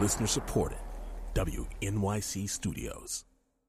Listener supported. WNYC Studios.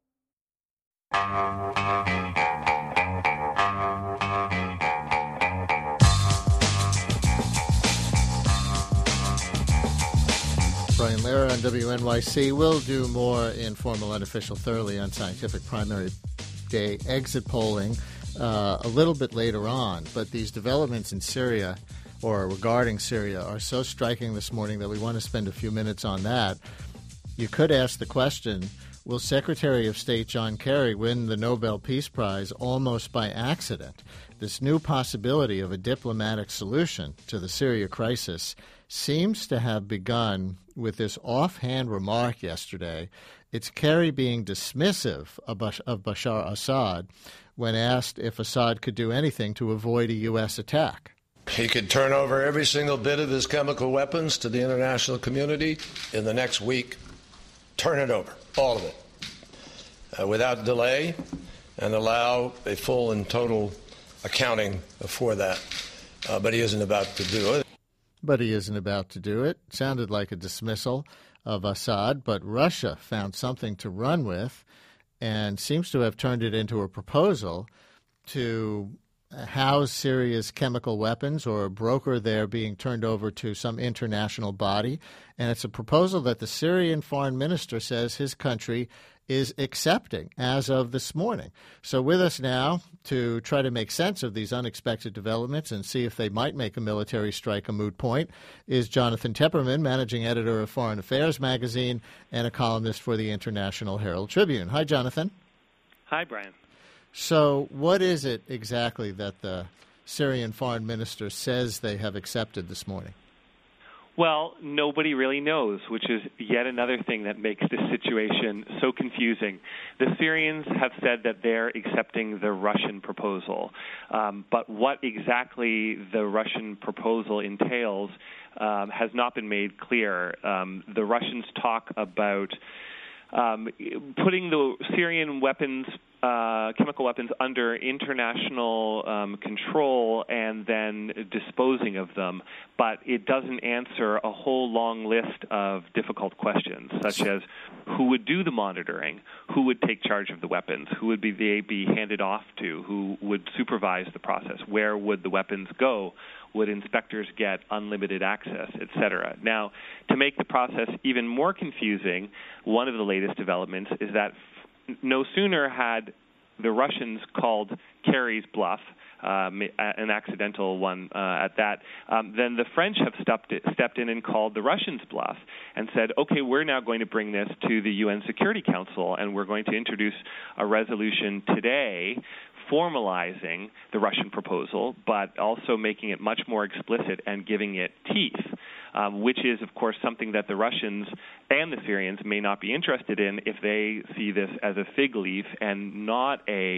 Brian Lara on WNYC. We'll do more informal, unofficial, thoroughly unscientific primary day exit polling a little bit later on. But these developments in Syria or regarding Syria are so striking this morning that we want to spend a few minutes on that. You could ask the question, will Secretary of State John Kerry win the Nobel Peace Prize almost by accident? This new possibility of a diplomatic solution to the Syria crisis seems to have begun with this offhand remark yesterday. It's Kerry being dismissive of Bashar Assad when asked if Assad could do anything to avoid a U.S. attack. He could turn over every single bit of his chemical weapons to the international community in the next week. Turn it over, all of it, without delay, and allow a full and total accounting for that. But he isn't about to do it. But he isn't about to do it. Sounded like a dismissal of Assad, but Russia found something to run with and seems to have turned it into a proposal to house Syria's chemical weapons or broker their being turned over to some international body. And it's a proposal that the Syrian foreign minister says his country is accepting as of this morning. So with us now to try to make sense of these unexpected developments and see if they might make a military strike a moot point is Jonathan Tepperman, managing editor of Foreign Affairs magazine and a columnist for the International Herald Tribune. Hi, Jonathan. Hi, Brian. So what is it exactly that the Syrian foreign minister says they have accepted this morning? Well, nobody really knows, which is yet another thing that makes this situation so confusing. The Syrians have said that they're accepting the Russian proposal, but what exactly the Russian proposal entails has not been made clear. The Russians talk about putting the Syrian weapons, chemical weapons, under international control and then disposing of them. But it doesn't answer a whole long list of difficult questions, such as who would do the monitoring, who would take charge of the weapons, who would they be handed off to, who would supervise the process, where would the weapons go, would inspectors get unlimited access, etc. Now, to make the process even more confusing, one of the latest developments is that no sooner had the Russians called Kerry's bluff, an accidental one at that, then the French have stepped in and called the Russians' bluff and said, okay, we're now going to bring this to the UN Security Council, and we're going to introduce a resolution today formalizing the Russian proposal, but also making it much more explicit and giving it teeth, which is, of course, something that the Russians and the Syrians may not be interested in if they see this as a fig leaf and not a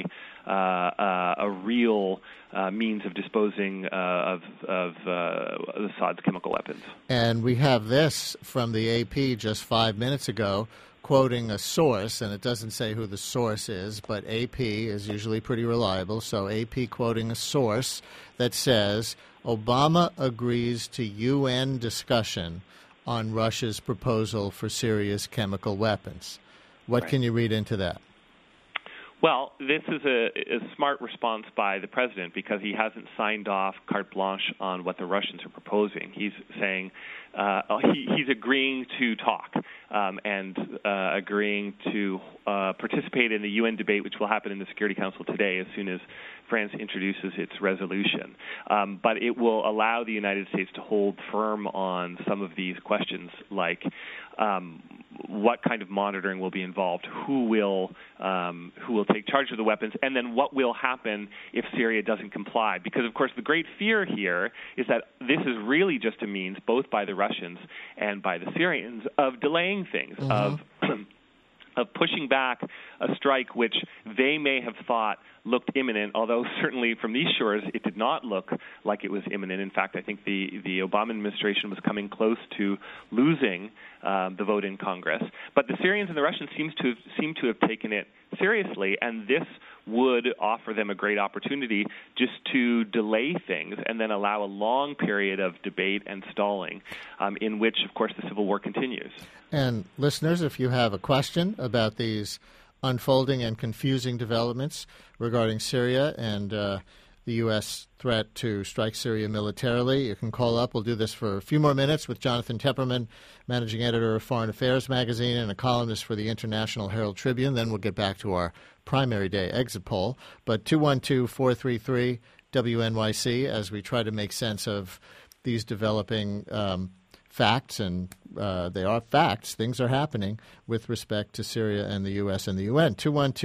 real means of disposing of Assad's chemical weapons. And we have this from the AP just 5 minutes ago, quoting a source, and it doesn't say who the source is, but AP is usually pretty reliable, so AP quoting a source that says, Obama agrees to UN discussion on Russia's proposal for Syria's chemical weapons. What can you read into that? Well, this is a smart response by the president because he hasn't signed off carte blanche on what the Russians are proposing. He's saying he's agreeing to talk and agreeing to participate in the UN debate, which will happen in the Security Council today as soon as France introduces its resolution. But it will allow the United States to hold firm on some of these questions, like what kind of monitoring will be involved, who will take charge of the weapons, and then what will happen if Syria doesn't comply. Because, of course, the great fear here is that this is really just a means, both by the Russians and by the Syrians, of delaying things, of pushing back a strike which they may have thought looked imminent, although certainly from these shores it did not look like it was imminent. In fact, I think the Obama administration was coming close to losing the vote in Congress. But the Syrians and the Russians seem to have taken it seriously, and this would offer them a great opportunity just to delay things and then allow a long period of debate and stalling in which, of course, the civil war continues. And listeners, if you have a question about these unfolding and confusing developments regarding Syria and the U.S. threat to strike Syria militarily, you can call up. We'll do this for a few more minutes with Jonathan Tepperman, managing editor of Foreign Affairs magazine and a columnist for the International Herald Tribune. Then we'll get back to our primary day exit poll. But 212-433-WNYC as we try to make sense of these developing facts, and they are facts. Things are happening with respect to Syria and the U.S. and the UN.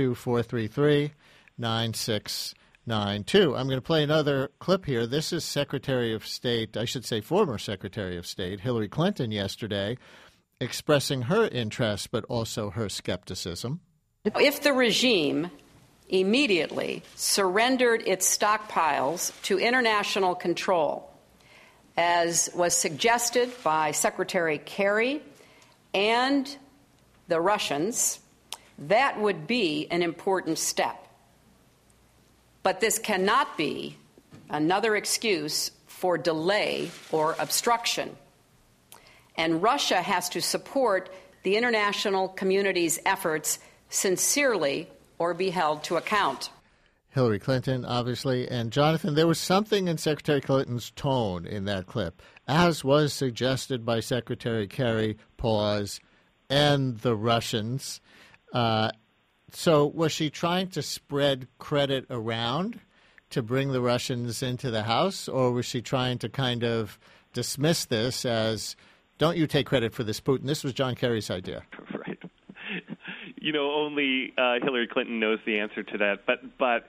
212-433-9692. I'm going to play another clip here. This is Secretary of State, I should say former Secretary of State, Hillary Clinton yesterday, expressing her interest but also her skepticism. If the regime immediately surrendered its stockpiles to international control, as was suggested by Secretary Kerry and the Russians, that would be an important step. But this cannot be another excuse for delay or obstruction. And Russia has to support the international community's efforts sincerely or be held to account. Hillary Clinton, obviously. And, Jonathan, there was something in Secretary Clinton's tone in that clip, as was suggested by Secretary Kerry, pause, and the Russians. So was she trying to spread credit around to bring the Russians into the House, or was she trying to kind of dismiss this as, don't you take credit for this, Putin? This was John Kerry's idea. Right. Only Hillary Clinton knows the answer to that. But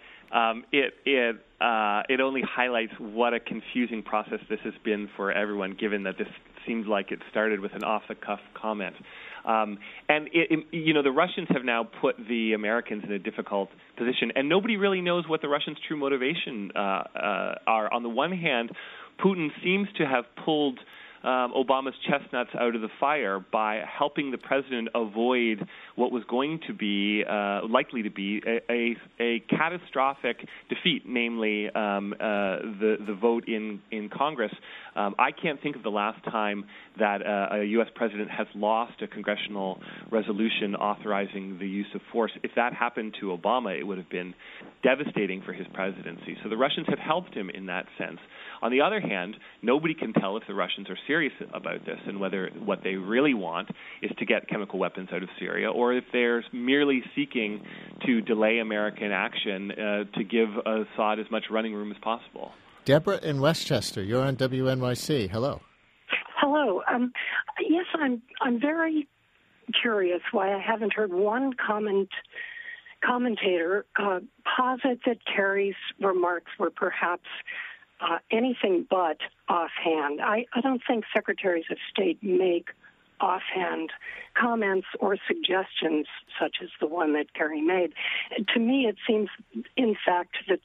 it only highlights what a confusing process this has been for everyone, given that this seems like it started with an off-the-cuff comment. And the Russians have now put the Americans in a difficult position, and nobody really knows what the Russians' true motivation are. On the one hand, Putin seems to have pulled Obama's chestnuts out of the fire by helping the president avoid what was going to be, likely to be, a catastrophic defeat, namely the vote in Congress. I can't think of the last time that a U.S. president has lost a congressional resolution authorizing the use of force. If that happened to Obama, it would have been devastating for his presidency. So the Russians have helped him in that sense. On the other hand, nobody can tell if the Russians are serious about this and whether what they really want is to get chemical weapons out of Syria, or if they're merely seeking to delay American action to give Assad as much running room as possible. Deborah in Westchester, you're on WNYC. Hello. Hello. Yes, I'm very curious why I haven't heard one commentator posit that Kerry's remarks were perhaps anything but offhand. I don't think secretaries of state make offhand comments or suggestions such as the one that Kerry made. To me, it seems, in fact, that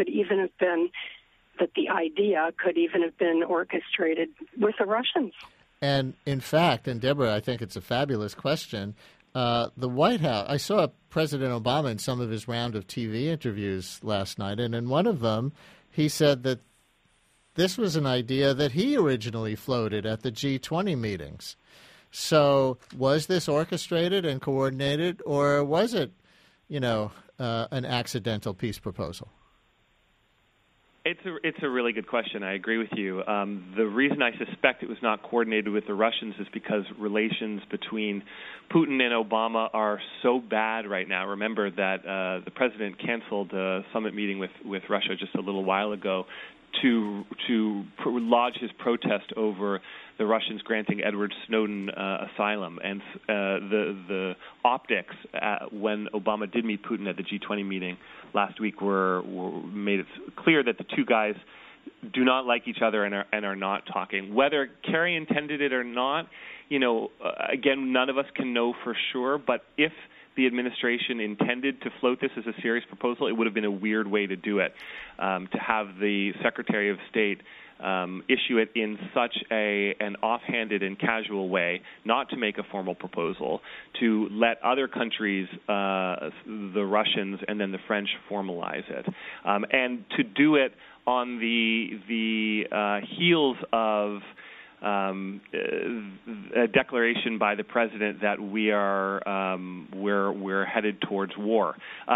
the idea could even have been orchestrated with the Russians. And in fact, and Deborah, I think it's a fabulous question, the White House, I saw President Obama in some of his round of TV interviews last night, and in one of them, he said that this was an idea that he originally floated at the G20 meetings. So was this orchestrated and coordinated, or was it, an accidental peace proposal? It's a really good question. I agree with you. The reason I suspect it was not coordinated with the Russians is because relations between Putin and Obama are so bad right now. Remember that the president canceled a summit meeting with Russia just a little while ago to lodge his protest over the Russians granting Edward Snowden asylum. And the optics when Obama did meet Putin at the G20 meeting last week were made it clear that the two guys do not like each other and are not talking. Whether Kerry intended it or not, again, none of us can know for sure. But if the administration intended to float this as a serious proposal, it would have been a weird way to do it, to have the Secretary of State issue it in such an offhanded and casual way, not to make a formal proposal, to let other countries, the Russians and then the French, formalize it, and to do it on the heels of a declaration by the president that we're headed towards war.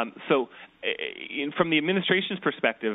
From the administration's perspective,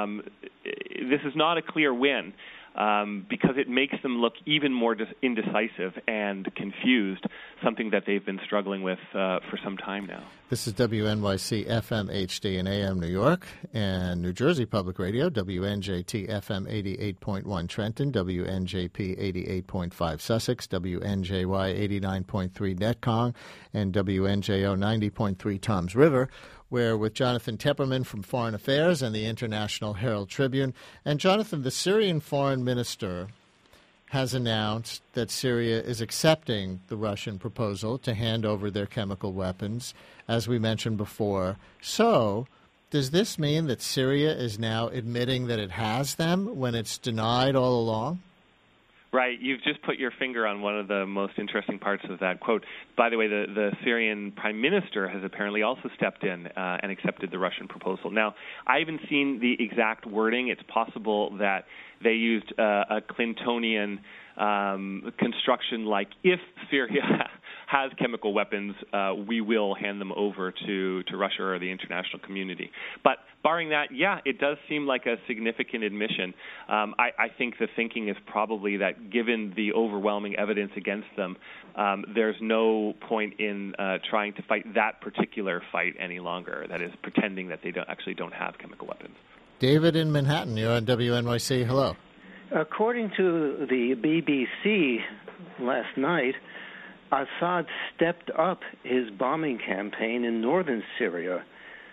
this is not a clear win because it makes them look even more indecisive and confused, something that they've been struggling with for some time now. This is WNYC FM HD in AM New York and New Jersey Public Radio, WNJT FM 88.1 Trenton, WNJP 88.5 Sussex, WNJY 89.3 Netcong, and WNJO 90.3 Toms River. We're with Jonathan Tepperman from Foreign Affairs and the International Herald Tribune. And Jonathan, the Syrian foreign minister has announced that Syria is accepting the Russian proposal to hand over their chemical weapons, as we mentioned before. So, does this mean that Syria is now admitting that it has them when it's denied all along? Right. You've just put your finger on one of the most interesting parts of that quote. By the way, the Syrian prime minister has apparently also stepped in and accepted the Russian proposal. Now, I haven't seen the exact wording. It's possible that they used a Clintonian construction, like, if Syria has chemical weapons, we will hand them over to Russia or the international community. But barring that, yeah, it does seem like a significant admission. I think the thinking is probably that given the overwhelming evidence against them, there's no point in trying to fight that particular fight any longer, that is, pretending that they don't have chemical weapons. David in Manhattan, you're on WNYC. Hello. According to the BBC last night, Assad stepped up his bombing campaign in northern Syria.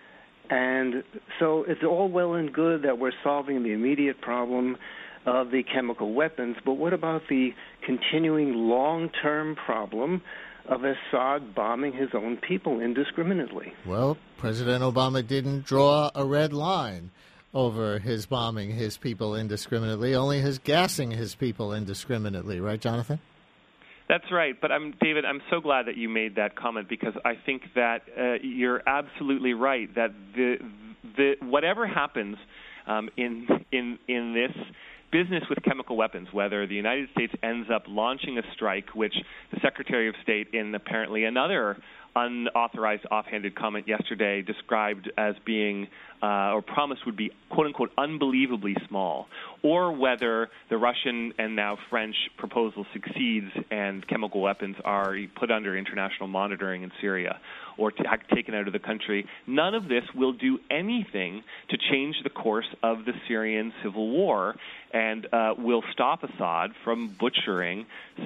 And so it's all well and good that we're solving the immediate problem of the chemical weapons, but what about the continuing long-term problem of Assad bombing his own people indiscriminately? Well, President Obama didn't draw a red line over his bombing his people indiscriminately, only his gassing his people indiscriminately. Right, Jonathan? That's right. But David, I'm so glad that you made that comment, because I think that you're absolutely right, that the whatever happens in this business with chemical weapons, whether the United States ends up launching a strike, which the Secretary of State, in apparently another unauthorized offhanded comment yesterday, described as being or promised would be, quote-unquote, unbelievably small, or whether the Russian and now French proposal succeeds and chemical weapons are put under international monitoring in Syria or taken out of the country, none of this will do anything to change the course of the Syrian civil war and will stop Assad from butchering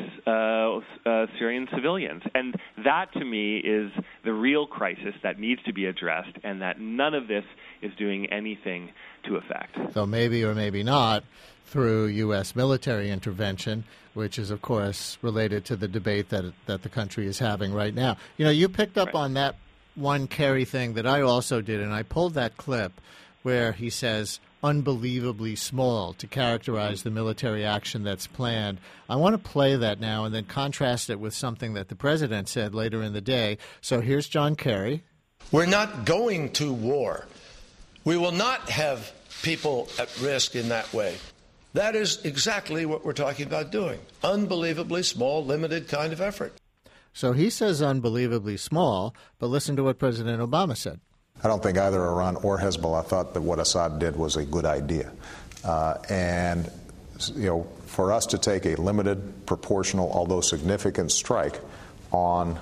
Syrian civilians. And that, to me, is the real crisis that needs to be addressed, and that none of this is doing anything to affect. So maybe or maybe not through U.S. military intervention, which is, of course, related to the debate that the country is having right now. You know, you picked up on that one Kerry thing that I also did, and I pulled that clip where he says unbelievably small to characterize the military action that's planned. I want to play that now and then contrast it with something that the president said later in the day. So here's John Kerry. We're not going to war. We will not have people at risk in that way. That is exactly what we're talking about doing. Unbelievably small, limited kind of effort. So he says unbelievably small, but listen to what President Obama said. I don't think either Iran or Hezbollah thought that what Assad did was a good idea. And, you know, for us to take a limited, proportional, although significant strike on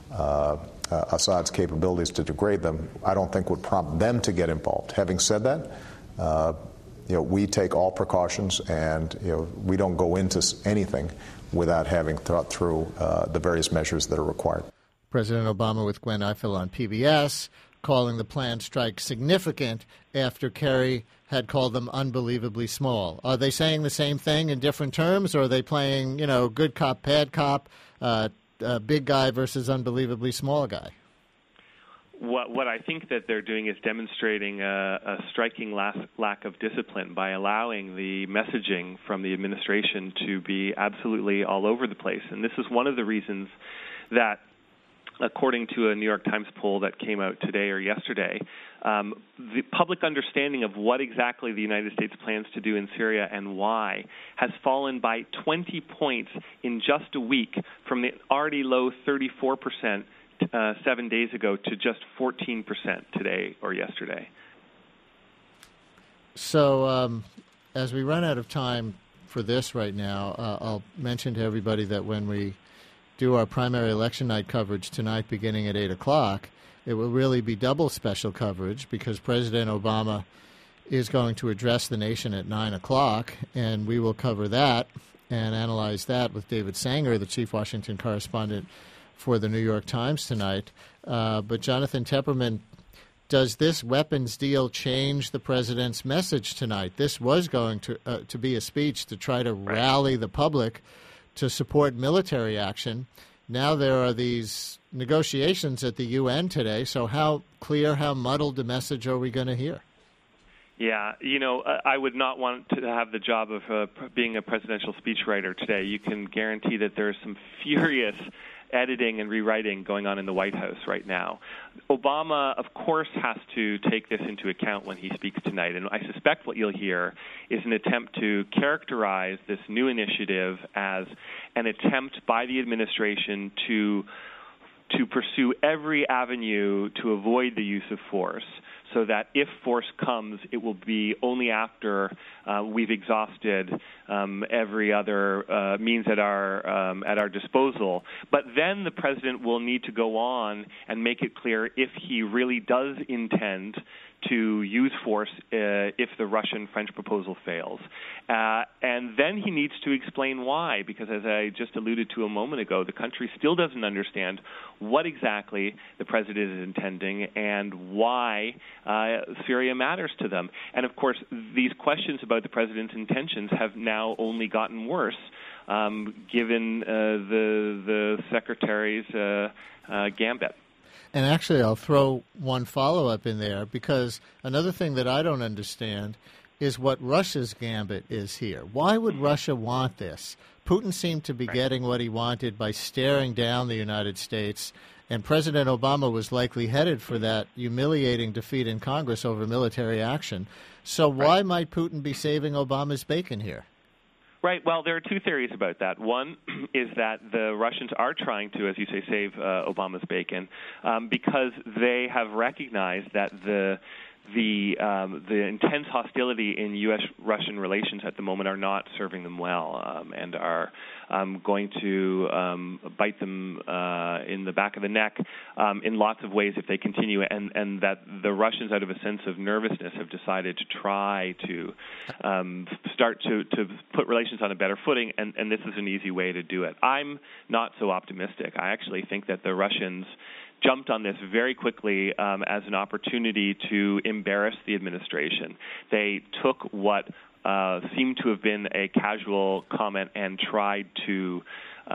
Assad's capabilities to degrade them, I don't think would prompt them to get involved. Having said that, you know, we take all precautions, and you know, we don't go into anything without having thought through the various measures that are required. President Obama with Gwen Ifill on PBS, calling the planned strike significant after Kerry had called them unbelievably small. Are they saying the same thing in different terms, or are they playing, you know, good cop, bad cop, big guy versus unbelievably small guy? what I think that they're doing is demonstrating a striking lack of discipline by allowing the messaging from the administration to be absolutely all over the place. And this is one of the reasons that, according to a New York Times poll that came out today or yesterday, the public understanding of what exactly the United States plans to do in Syria and why has fallen by 20 points in just a week, from the already low 34% 7 days ago to just 14% today or yesterday. So as we run out of time for this right now, I'll mention to everybody that when we do our primary election night coverage tonight beginning at 8 o'clock, it will really be double special coverage because President Obama is going to address the nation at 9 o'clock, and we will cover that and analyze that with David Sanger, the chief Washington correspondent for the New York Times tonight. But Jonathan Tepperman, does this weapons deal change the president's message tonight? This was going to be a speech to try to rally the public to support military action. Now there are these negotiations at the UN today, so how clear, how muddled a message are we going to hear? Yeah, I would not want to have the job of being a presidential speechwriter today. You can guarantee that there's some furious editing and rewriting going on in the White House right now. Obama, of course, has to take this into account when he speaks tonight, and I suspect what you'll hear is an attempt to characterize this new initiative as an attempt by the administration to pursue every avenue to avoid the use of force, so that if force comes, it will be only after we've exhausted every other means at our disposal. But then the president will need to go on and make it clear if he really does intend to use force if the Russian-French proposal fails. And then he needs to explain why, because as I just alluded to a moment ago, the country still doesn't understand what exactly the president is intending and why Syria matters to them. And, of course, these questions about the president's intentions have now only gotten worse given the secretary's gambit. And actually, I'll throw one follow-up in there, because another thing that I don't understand is what Russia's gambit is here. Why would Russia want this? Putin seemed to be getting what he wanted by staring down the United States, and President Obama was likely headed for that humiliating defeat in Congress over military action. So why might Putin be saving Obama's bacon here? Right. Well, there are two theories about that. One is that the Russians are trying to, as you say, save Obama's bacon because they have recognized that the intense hostility in U.S.-Russian relations at the moment are not serving them well and are going to bite them in the back of the neck in lots of ways if they continue, and that the Russians, out of a sense of nervousness, have decided to try to start to put relations on a better footing, and this is an easy way to do it. I'm not so optimistic. I actually think that the Russians jumped on this very quickly as an opportunity to embarrass the administration. They took what seemed to have been a casual comment and tried to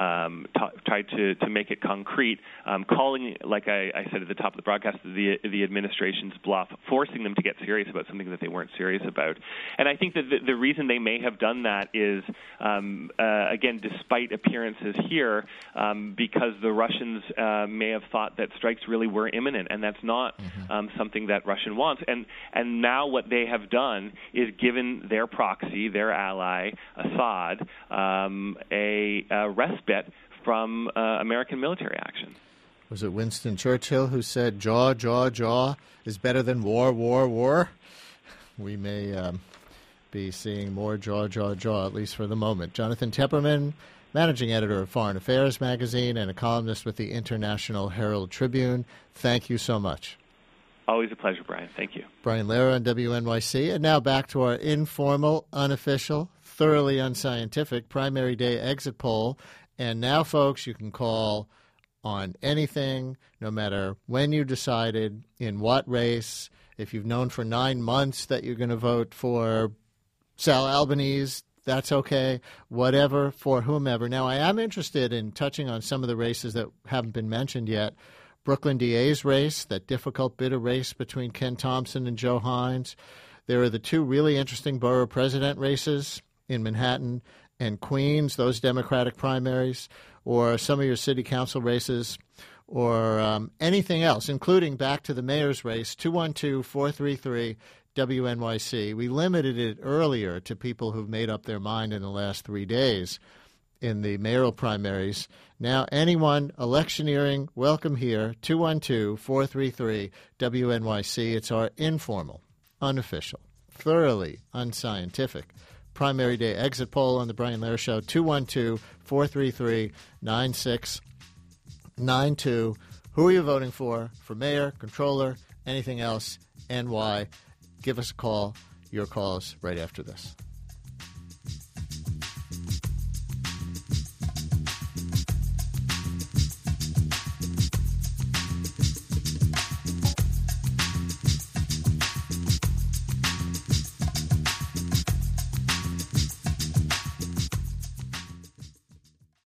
make it concrete, calling, like I said at the top of the broadcast, the administration's bluff, forcing them to get serious about something that they weren't serious about. And I think that the reason they may have done that is, again, despite appearances here, because the Russians may have thought that strikes really were imminent, and that's not something that Russia wants. And now what they have done is given their proxy, their ally, Assad, a respite from American military action. Was it Winston Churchill who said, jaw, jaw, jaw is better than war, war, war? We may be seeing more jaw, jaw, jaw, at least for the moment. Jonathan Tepperman, managing editor of Foreign Affairs magazine and a columnist with the International Herald Tribune, thank you so much. Always a pleasure, Brian. Thank you. Brian Lehrer on WNYC. And now back to our informal, unofficial, thoroughly unscientific primary day exit poll. And now, folks, you can call on anything, no matter when you decided, in what race. If you've known for 9 months that you're going to vote for Sal Albanese, that's okay. Whatever, for whomever. Now, I am interested in touching on some of the races that haven't been mentioned yet. Brooklyn DA's race, that difficult, bitter race between Ken Thompson and Joe Hines. There are the two really interesting borough president races in Manhattan and Queens, those Democratic primaries, or some of your city council races, or anything else, including back to the mayor's race, 212-433-WNYC. We limited it earlier to people who've made up their mind in the last 3 days in the mayoral primaries. Now, anyone electioneering, welcome here, 212-433-WNYC. It's our informal, unofficial, thoroughly unscientific primary day exit poll on the Brian Lehrer Show, 212-433-9692. Who are you voting for mayor, controller, anything else, and why? Give us a call. Your calls right after this.